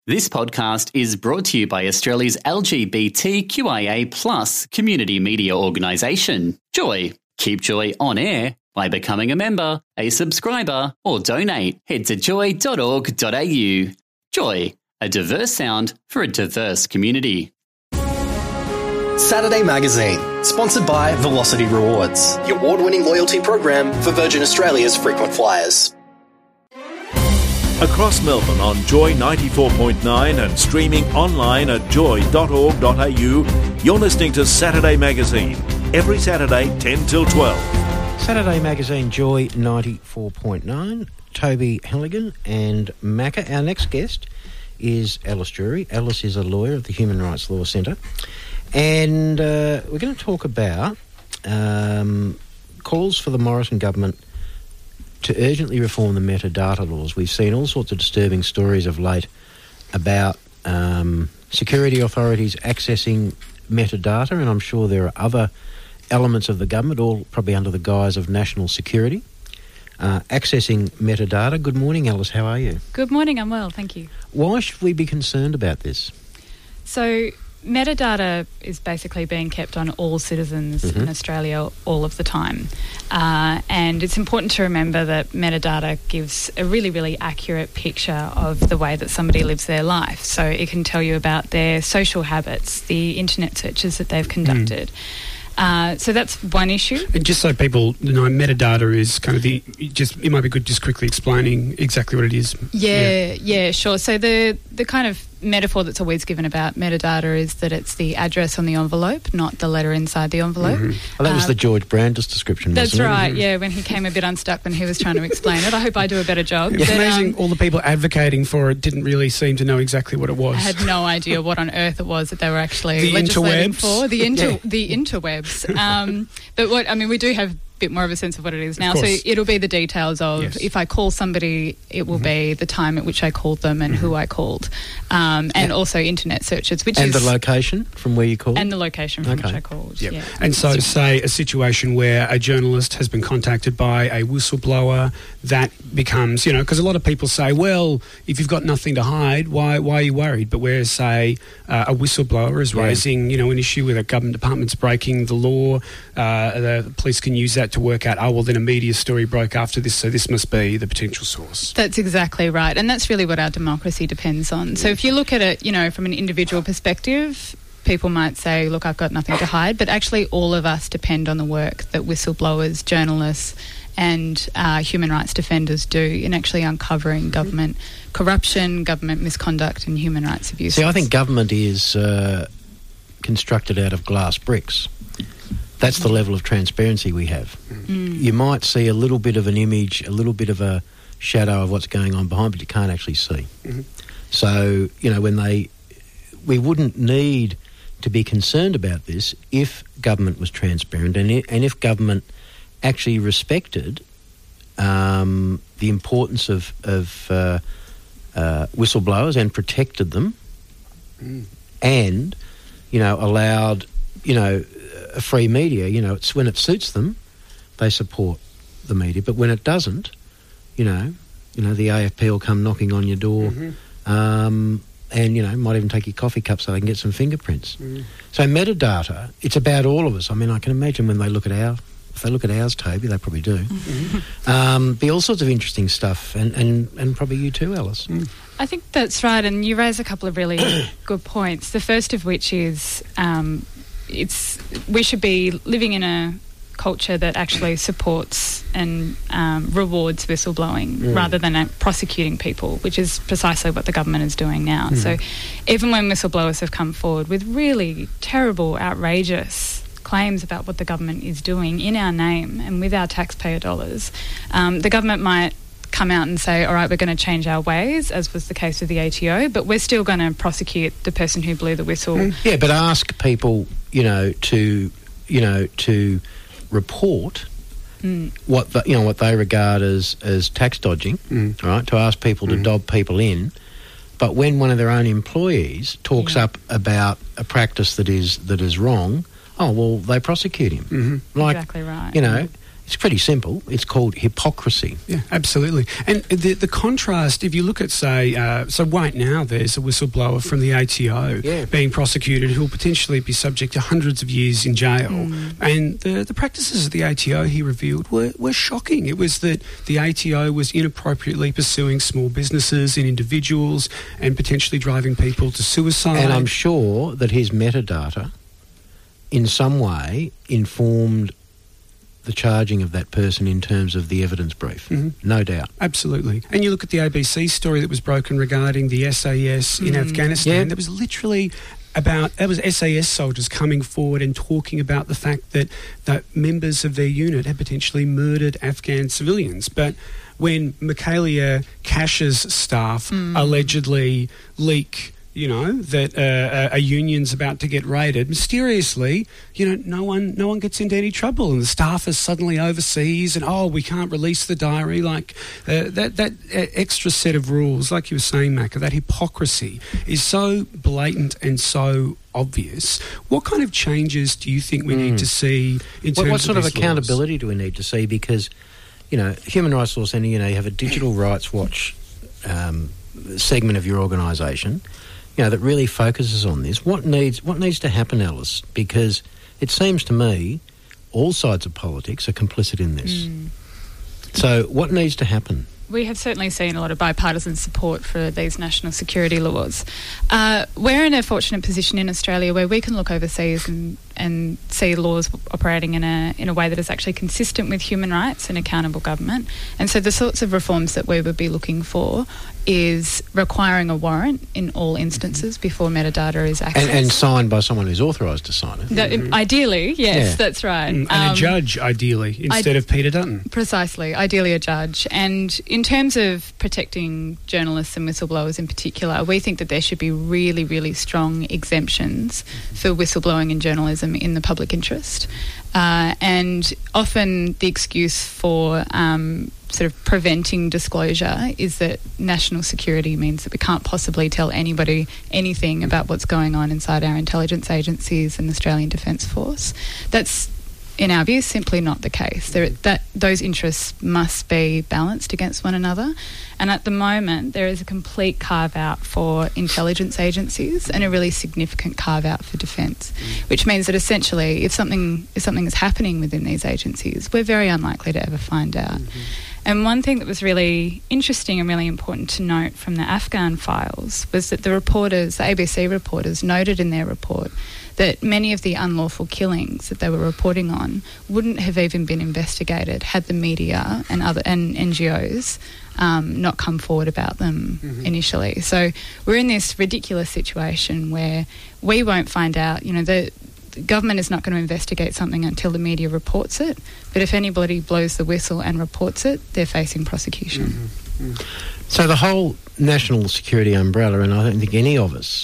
This podcast is brought to you by Australia's LGBTQIA+ community media organisation, Joy. Keep Joy on air by becoming a member, a subscriber, or donate. Head to joy.org.au. Joy, a diverse sound for a diverse community. Saturday Magazine, sponsored by Velocity Rewards, the award-winning loyalty program for Virgin Australia's frequent flyers. Across Melbourne on Joy 94.9 and streaming online at joy.org.au, you're listening to Saturday Magazine, every Saturday 10 till 12. Saturday Magazine, Joy 94.9, Toby Halligan and Macca. Our next guest is Alice Drury. Alice is a lawyer at the Human Rights Law Centre. And we're going to talk about calls for the Morrison government to urgently reform the metadata laws. We've seen all sorts of disturbing stories of late about security authorities accessing metadata, and I'm sure there are other elements of the government, all probably under the guise of national security, accessing metadata. Good morning, Alice. How are you? Good morning. I'm well, thank you. Why should we be concerned about this? So metadata is basically being kept on all citizens in Australia all of the time. And it's important to remember that metadata gives a really, really accurate picture of the way that somebody lives their life. So it can tell you about their social habits, the internet searches that they've conducted. So that's one issue. Just so people know, metadata is kind of it might be good just quickly explaining exactly what it is. Yeah, sure. So the kind of metaphor that's always given about metadata is that it's the address on the envelope, not the letter inside the envelope. Well, that was the George Brandis description, wasn't it? That's right, yeah, when he came a bit unstuck when he was trying to explain it. I hope I do a better job. It's amazing all the people advocating for it didn't really seem to know exactly what it was. I had no idea what on earth it was that they were actually legislating for. The interwebs. But we do have bit more of a sense of what it is now. So it'll be the details of if I call somebody, it will be the time at which I called them and who I called. And also internet searches, the location from where you called? And the location from which I called, yeah. And so say a situation where a journalist has been contacted by a whistleblower, that becomes, because a lot of people say, well, if you've got nothing to hide, why are you worried? But where, say, a whistleblower is raising, an issue with a government department's breaking the law, the police can use that to work out, then a media story broke after this, so this must be the potential source. That's exactly right, and that's really what our democracy depends on. So if you look at it, from an individual perspective, people might say, look, I've got nothing to hide, but actually all of us depend on the work that whistleblowers, journalists and human rights defenders do in actually uncovering government corruption, government misconduct and human rights abuses. See, I think government is constructed out of glass bricks. That's the level of transparency we have. You might see a little bit of an image, a little bit of a shadow of what's going on behind, but you can't actually see. So, we wouldn't need to be concerned about this if government was transparent and if government actually respected the importance of whistleblowers and protected them and, allowed, a free media. It's when it suits them, they support the media. But when it doesn't, the AFP will come knocking on your door and, might even take your coffee cup so they can get some fingerprints. So metadata, it's about all of us. I can imagine when they look at if they look at ours, Toby, they probably do. Be all sorts of interesting stuff, and probably you too, Alice. I think that's right, and you raise a couple of really good points. The first of which is we should be living in a culture that actually supports and rewards whistleblowing rather than prosecuting people, which is precisely what the government is doing now. So even when whistleblowers have come forward with really terrible, outrageous claims about what the government is doing in our name and with our taxpayer dollars, the government might come out and say, all right, we're going to change our ways, as was the case with the ATO, but we're still going to prosecute the person who blew the whistle. Yeah, but ask people, to report what they regard as tax dodging, right? To ask people to dob people in, but when one of their own employees talks up about a practice that is wrong, they prosecute him. Exactly right. It's pretty simple. It's called hypocrisy. Yeah, absolutely. And the contrast, if you look at, say, so right now there's a whistleblower from the ATO being prosecuted who will potentially be subject to hundreds of years in jail. And the practices of the ATO, he revealed, were shocking. It was that the ATO was inappropriately pursuing small businesses and individuals and potentially driving people to suicide. And I'm sure that his metadata in some way informed the charging of that person in terms of the evidence brief. No doubt. Absolutely. And you look at the ABC story that was broken regarding the SAS in Afghanistan. There was literally that was SAS soldiers coming forward and talking about the fact that members of their unit had potentially murdered Afghan civilians. But when Michaelia Cash's staff allegedly leak, that a union's about to get raided, mysteriously, no one gets into any trouble, and the staff is suddenly overseas, and we can't release the diary. Like that extra set of rules, like you were saying, Macca, that hypocrisy is so blatant and so obvious. What kind of changes do you think we need to see in terms what sort of these accountability laws? do we need to see? Because Human Rights Law Centre, you have a Digital Rights Watch segment of your organisation, that really focuses on this. What needs to happen, Alice? Because it seems to me all sides of politics are complicit in this. So what needs to happen? We have certainly seen a lot of bipartisan support for these national security laws. We're in a fortunate position in Australia where we can look overseas and see laws operating in a way that is actually consistent with human rights and accountable government. And so the sorts of reforms that we would be looking for is requiring a warrant in all instances before metadata is accessed. And signed by someone who's authorised to sign it. Ideally, yes, that's right. And a judge, ideally, instead of Peter Dutton. Precisely, ideally a judge. And in terms of protecting journalists and whistleblowers in particular, we think that there should be really, really strong exemptions for whistleblowing and journalism in the public interest. And often the excuse for sort of preventing disclosure is that national security means that we can't possibly tell anybody anything about what's going on inside our intelligence agencies and Australian Defence Force. That's, in our view, simply not the case. Those interests must be balanced against one another. And at the moment, there is a complete carve-out for intelligence agencies and a really significant carve-out for defence, which means that essentially if something is happening within these agencies, we're very unlikely to ever find out. And one thing that was really interesting and really important to note from the Afghan files was that the ABC reporters, noted in their report that many of the unlawful killings that they were reporting on wouldn't have even been investigated had the media and NGOs not come forward about them initially. So we're in this ridiculous situation where we won't find out, the government is not going to investigate something until the media reports it, but if anybody blows the whistle and reports it, they're facing prosecution. So the whole national security umbrella, and I don't think any of us,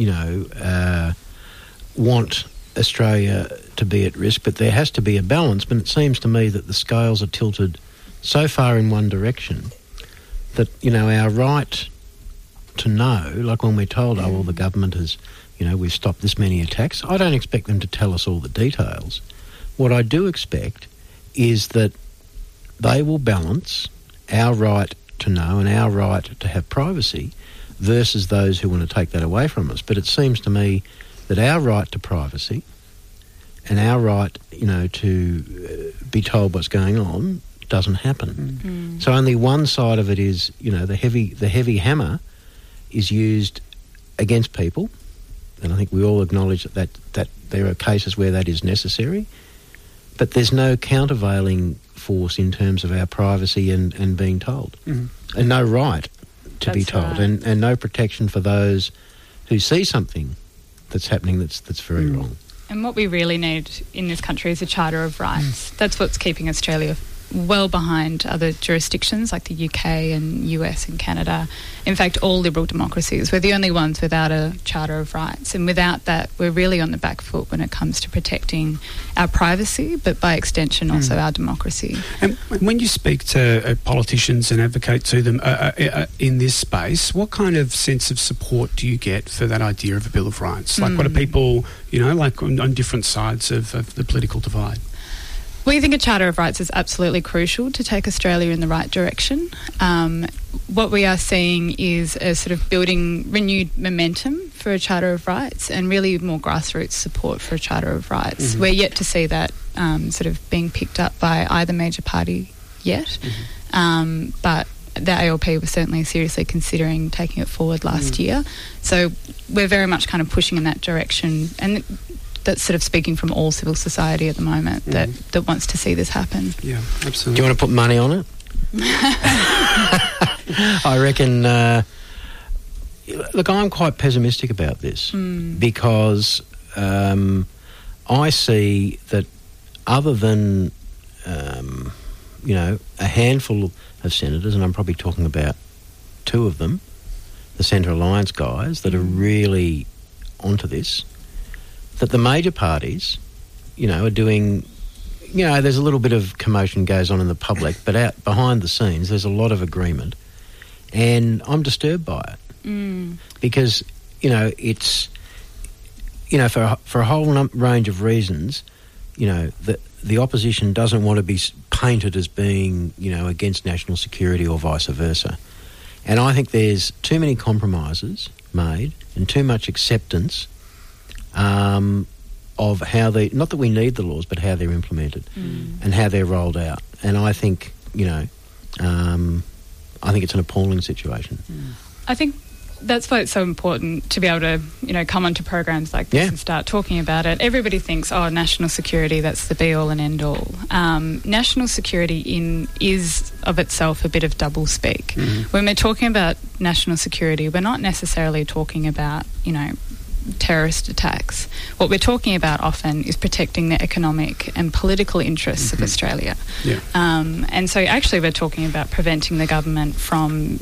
want Australia to be at risk, but there has to be a balance. But it seems to me that the scales are tilted so far in one direction that, our right to know, like when we're told, the government has, we've stopped this many attacks, I don't expect them to tell us all the details. What I do expect is that they will balance our right to know and our right to have privacy versus those who want to take that away from us. But it seems to me that our right to privacy and our right, to be told what's going on doesn't happen. So only one side of it is, the heavy hammer is used against people, and I think we all acknowledge that there are cases where that is necessary, but there's no countervailing force in terms of our privacy and being told, and no right to be told, right. and no protection for those who see something that's happening that's very wrong. And what we really need in this country is a Charter of Rights. That's what's keeping Australia well behind other jurisdictions like the UK and US and Canada. In fact, all liberal democracies. We're the only ones without a Charter of Rights. And without that, we're really on the back foot when it comes to protecting our privacy, but by extension also our democracy. And when you speak to politicians and advocate to them in this space, what kind of sense of support do you get for that idea of a Bill of Rights? Like what are people, like on different sides of the political divide? We think a Charter of Rights is absolutely crucial to take Australia in the right direction. What we are seeing is a sort of building renewed momentum for a Charter of Rights and really more grassroots support for a Charter of Rights. Mm-hmm. We're yet to see that sort of being picked up by either major party yet, but the ALP was certainly seriously considering taking it forward last year. So we're very much kind of pushing in that direction, and that's sort of speaking from all civil society at the moment that wants to see this happen. Yeah, absolutely. Do you want to put money on it? I reckon, look, I'm quite pessimistic about this because I see that other than, a handful of senators, and I'm probably talking about two of them, the Centre Alliance guys that are really onto this, that the major parties, are doing, there's a little bit of commotion goes on in the public, but out behind the scenes there's a lot of agreement, and I'm disturbed by it because, it's, for a whole range of reasons, the opposition doesn't want to be painted as being, against national security or vice versa. And I think there's too many compromises made and too much acceptance of how not that we need the laws, but how they're implemented and how they're rolled out. And I think, I think it's an appalling situation. I think that's why it's so important to be able to, come onto programs like this and start talking about it. Everybody thinks, national security, that's the be-all and end-all. National security is of itself a bit of double speak. When we're talking about national security, we're not necessarily talking about, terrorist attacks. What we're talking about often is protecting the economic and political interests of Australia. Yeah. And so actually we're talking about preventing the government from,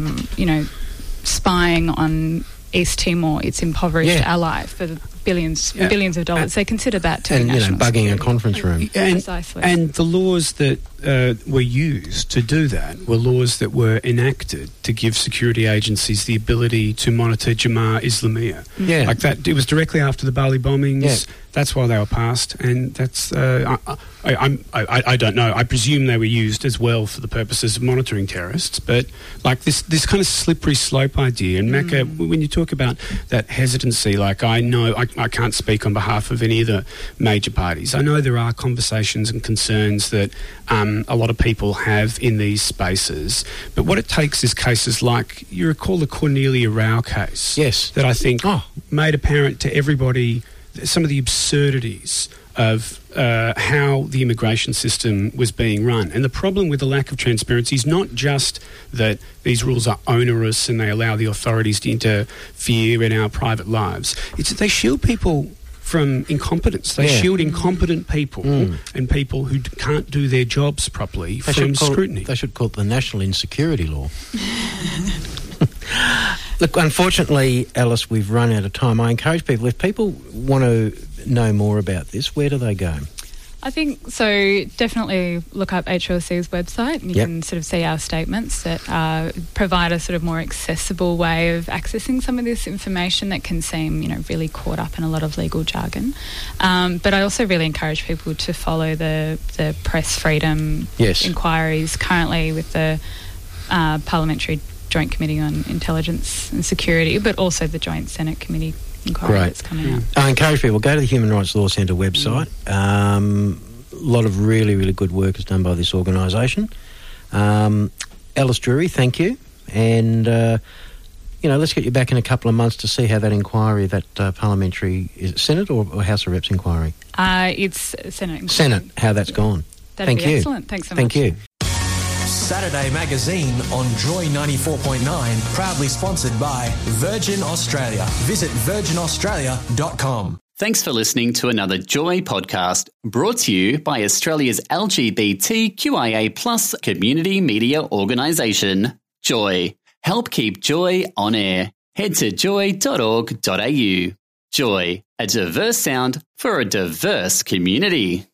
spying on East Timor, its impoverished ally, for billions of dollars. They consider that to be national bugging security. a conference room. Precisely. And the laws that were used to do that were laws that were enacted to give security agencies the ability to monitor Jemaah Islamiyah. Yeah. Like that, it was directly after the Bali bombings. Yeah. That's why they were passed, and that's I don't know. I presume they were used as well for the purposes of monitoring terrorists. But like this kind of slippery slope idea, and Macca, when you talk about that hesitancy, like I know I can't speak on behalf of any of the major parties. I know there are conversations and concerns that a lot of people have in these spaces. But what it takes is cases like, you recall the Cornelia Rao case, that I think made apparent to everybody some of the absurdities of how the immigration system was being run. And the problem with the lack of transparency is not just that these rules are onerous and they allow the authorities to interfere in our private lives. It's that they shield people from incompetence. They shield incompetent people and people who can't do their jobs properly from scrutiny. They should call it the National Insecurity Law. Look, unfortunately, Alice, we've run out of time. I encourage people, if people want to know more about this, where do they go? I think so. Definitely look up HLC's website, and you can sort of see our statements that provide a sort of more accessible way of accessing some of this information that can seem, really caught up in a lot of legal jargon. But I also really encourage people to follow the press freedom inquiries currently with the Parliamentary Joint Committee on Intelligence and Security, but also the Joint Senate Committee inquiry that's coming out. I encourage people, go to the Human Rights Law Centre website. A lot of really, really good work is done by this organisation. Alice Drury, thank you. And, let's get you back in a couple of months to see how that inquiry, that parliamentary, is it Senate or House of Reps inquiry? It's Senate. Senate, how that's gone. That'd be excellent. Thanks so much. Thank you. Saturday Magazine on Joy 94.9, proudly sponsored by Virgin Australia. Visit virginaustralia.com. Thanks for listening to another Joy podcast, brought to you by Australia's LGBTQIA+ community media organisation, Joy. Help keep Joy on air. Head to joy.org.au. Joy, a diverse sound for a diverse community.